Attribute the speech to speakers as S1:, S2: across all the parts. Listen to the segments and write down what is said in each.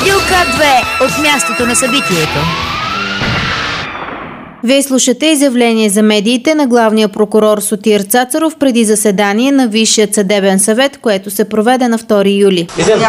S1: Радио К2 от мястото на събитието.
S2: Вие слушате изявление за медиите на главния прокурор Сотир Цацаров преди заседание на Висшият съдебен съвет, което се проведе на 2 юли.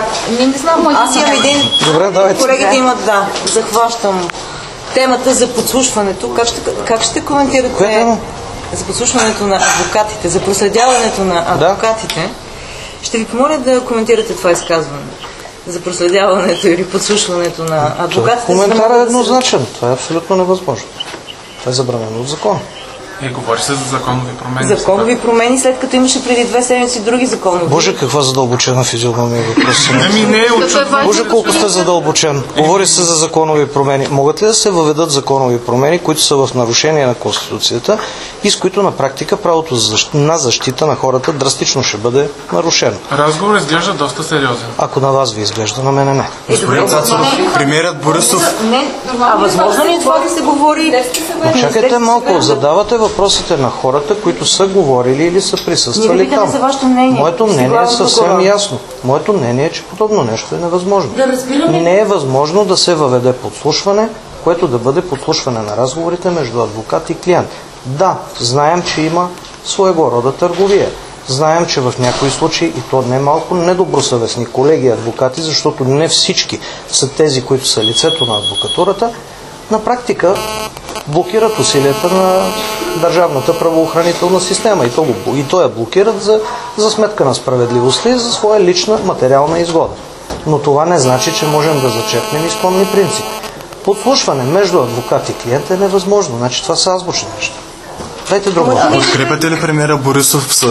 S3: Не знам, аз имам един...
S4: Добре,
S3: колегите имат, захващам темата за подслушването. Как ще коментирате за подслушването на адвокатите, за проследяването на адвокатите? Ще ви помоля да коментирате това изказване за проследяването или подслушването на адвокатите.
S4: Коментарът е еднозначен. Това е абсолютно невъзможно. Това е забранено от закон.
S5: Говори се за законови промени.
S3: Законови промени, след като имаше преди 2 седмици други законови.
S4: Боже, каква задълбочена физиономия въпрос.
S5: Не е очудващо.
S4: Боже, колко сте задълбочен. Говори се за законови промени. Могат ли да се въведат законови промени, които са в нарушение на Конституцията и с които на практика правото на защита на хората драстично ще бъде нарушено?
S5: Разговор изглежда доста сериозен.
S4: Ако на вас ви изглежда, на мене не.
S6: Господин Цацаров, премиерът Борисов...
S3: Възможно ли е това да се говори?
S4: Чакайте малко, задавате въпросите на хората, които са говорили или са присъствали там.
S3: За вашето мнение.
S4: Моето мнение е съвсем ясно. Моето мнение е, че подобно нещо е невъзможно. Не е възможно да се въведе подслушване, което да бъде подслушване на разговорите между адвокат и клиент. Да, знаем, че има своего рода търговия. Знаем, че в някои случаи, и то не малко недобросъвестни колеги адвокати, защото не всички са тези, които са лицето на адвокатурата, на практика блокират усилията на държавната правоохранителна система. И то я блокират за сметка на справедливостта и за своя лична материална изгода. Но това не значи, че можем да зачеркнем изконни принципи. Подслушване между адвокат и клиент е невъзможно. Значи това са азбучни неща. Дайте друго.
S6: Подкрепяте ли премиера Борисов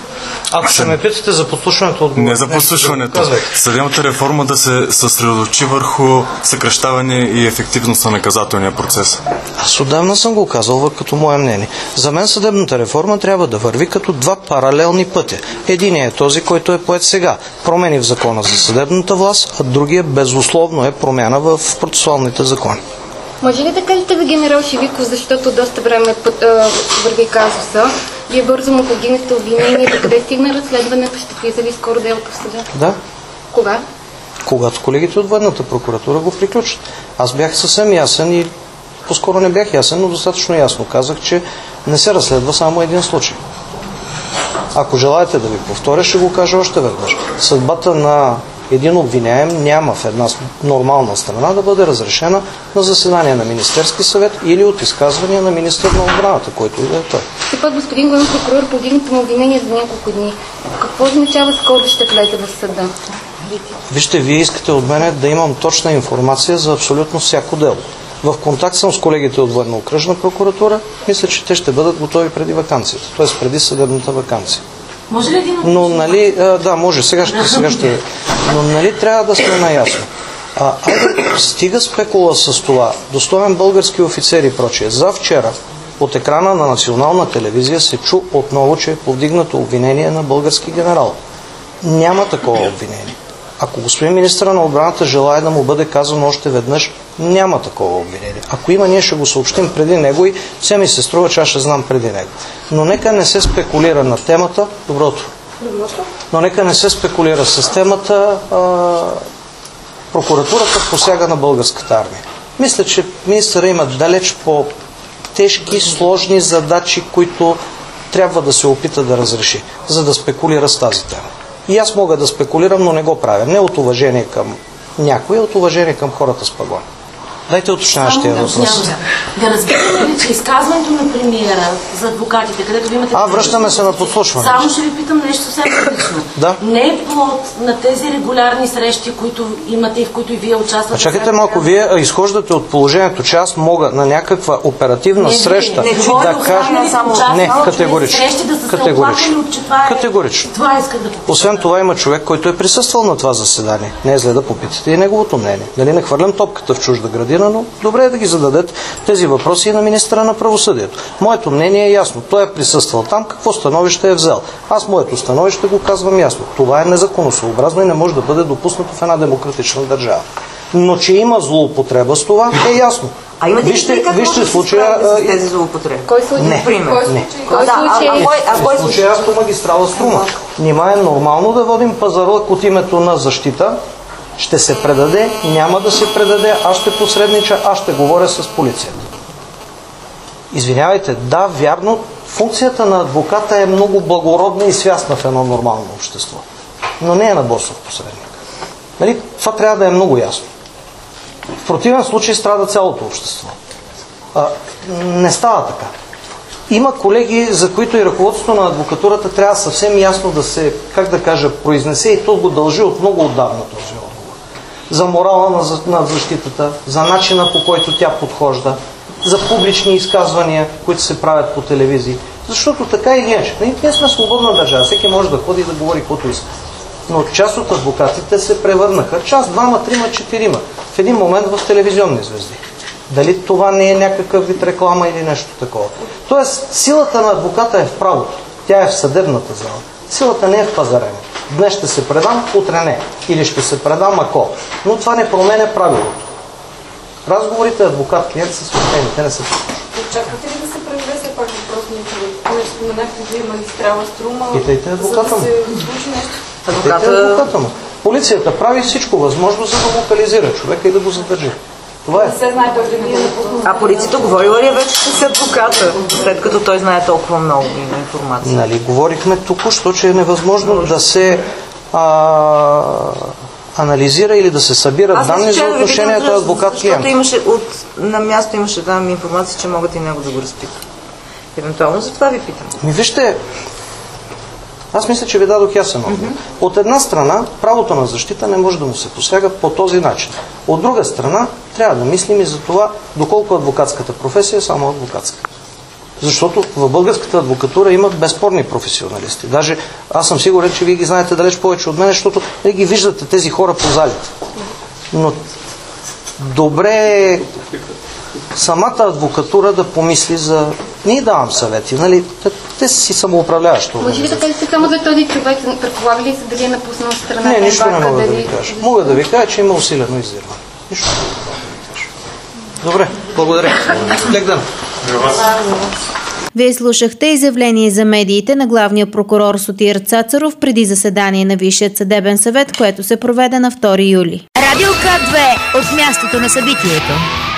S4: Ако ще ме питате за подслушването,
S6: не за подслушването. Съдебната реформа да се съсредоточи върху съкращаване и ефективност на наказателния процес.
S4: Аз отдавна съм го казал като мое мнение. За мен съдебната реформа трябва да върви като два паралелни пътя. Единият е този, който е поет сега. Промени в закона за съдебната власт, а другия безусловно е промяна в процесуалните закони.
S7: Може ли да кажете ви, генерал Шивиков, защото доста време върви казуса, вие бързо му повдигнахте обвинение, докъде стигна разследването, ще влиза ли скоро делото в съда?
S4: Да.
S7: Кога?
S4: Когато колегите от Военната прокуратура го приключат. Аз бях съвсем ясен и по-скоро не бях ясен, но достатъчно ясно казах, че не се разследва само един случай. Ако желаете да ви повторя, ще го кажа още веднъж. Съдбата на един обвиняем няма в една нормална страна да бъде разрешена на заседание на Министерски съвет или от изказвания на министър на отбраната, който и да е той.
S7: И път, господин главен прокурор, повдигнато му обвинение за няколко дни. Какво означава скоро ще влезе в съда?
S4: Вижте, вие искате от мене да имам точна информация за абсолютно всяко дело. В контакт съм с колегите от Военно-окръжна прокуратура. Мисля, че те ще бъдат готови преди ваканцията, т.е. преди съдебната ваканция.
S3: Може ли един...
S4: Но нали, да, може, сега ще. Но нали трябва да сме наясно. Стига спекула с това. Достоен български офицери и прочие. За вчера от екрана на национална телевизия се чу отново, че е повдигнато обвинение на български генерал. Няма такова обвинение. Ако господин министър на отбраната желае да му бъде казано още веднъж, няма такова обвинение. Ако има, ние ще го съобщим преди него и все ми се струва, че аз ще знам преди него. Но нека не се спекулира на темата. Доброто. Но нека не се спекулира с темата прокуратурата посяга на българската армия. Мисля, че министъра има далеч по-тежки, сложни задачи, които трябва да се опита да разреши, за да спекулира с тази тема. И аз мога да спекулирам, но не го правя. Не от уважение към някой, а от уважение към хората с пагони. Дайте уточняващия въпрос.
S8: Да разбираме ли, че изказването на премиера за адвокатите, където ви имате...
S4: Връщаме се на подслушване.
S8: Само ще ви питам нещо съвсем различно.
S4: Да.
S8: Не е плод на тези регулярни срещи, които имате и в които и вие участвате.
S4: Чакайте малко, вие изхождате от положението, че аз мога на някаква оперативна среща да кажа... Не, категорично. Категорично.
S8: Това исках да попитам.
S4: Освен това има човек, който е присъствал на това заседание. Не е зле да попитате и неговото мнение. Дали не хвърлям топката в чужда градина, но добре е да ги зададете тези въпроси и на министъра на правосъдието. Моето мнение е ясно. Той е присъствал там, какво становище е взел. Аз моето становище го казвам ясно. Това е незаконосъобразно и не може да бъде допуснато в една демократична държава. Но че има злоупотреба с това, е ясно.
S3: А имате ли
S4: вижте случая
S3: с тези злоупотреби?
S7: Кой случай?
S4: Не.
S3: Кой
S4: случай? Автомагистрала Струма. Нима е нормално да водим пазарлък от името на защита, Ще се предаде, няма да се предаде, аз ще посреднича, аз ще говоря с полицията. Извинявайте, да, вярно, функцията на адвоката е много благородна и свясна в едно нормално общество. Но не е на борсов посредник. Нали? Това трябва да е много ясно. В противен случай страда цялото общество. Не става така. Има колеги, за които и ръководството на адвокатурата трябва съвсем ясно да се, как да кажа, произнесе, и то го дължи от много отдавна този отговор. За морала на защитата, за начина, по който тя подхожда, за публични изказвания, които се правят по телевизии. Защото така и иначе. Ние сме свободна държава, всеки може да ходи и да говори каквото иска. Но част от адвокатите се превърнаха, част, двама, трима, четирима, в един момент в телевизионни звезди. Дали това не е някакъв вид реклама или нещо такова? Тоест, силата на адвоката е в правото. Тя е в съдебната зала. Силата не е в пазарене. Днес ще се предам, утре не. Или ще се предам, ако. Но това не променя правилото. Разговорите адвокат-клиент са свещени, те не са такива.
S9: Очаквате ли да се преведе все пак въпрос на нещо, споменахте, вие магистрала Струма,
S4: Питайте адвоката му.
S9: за да се случи нещо?
S4: Питайте адвоката му. Полицията прави всичко възможно, за да локализира човека и да го задържи. Това е.
S9: Не се знае той дали е напуснал.
S3: А полицията говорила ли е вече с адвоката, след като той знае толкова много информация?
S4: Нали, говорихме току-що, че е невъзможно да се анализира или да се събират данни за отношението адвокат-клиент.
S3: Защото на място имаше там информация, че могат и него да го разпитат. Евентуално за това ви питам.
S4: Вижте, аз мисля, че ви дадох ясен отговор. От една страна, правото на защита не може да му се посяга по този начин. От друга страна, трябва да мислим и за това, доколко адвокатската професия е само адвокатска. Защото в българската адвокатура имат безспорни професионалисти. Даже аз съм сигурен, че вие ги знаете далеч повече от мен, защото вие ги виждате тези хора по залите. Но добре е самата адвокатура да помисли за... Не давам съвети, нали? Те си самоуправляващо.
S7: Може ли да кажете само за този човек, предполага ли се дали е напуснал страната?
S4: Не, нищо не мога да ви кажа. Мога да ви кажа, че има усилено издирване. Нищо не мога да ви кажа. Добре, благодаря. Лек ден.
S2: Вие слушахте изявление за медиите на главния прокурор Сотир Цацаров преди заседание на Висшият съдебен съвет, което се проведе на 2 юли.
S1: Радио К2 от мястото на събитието.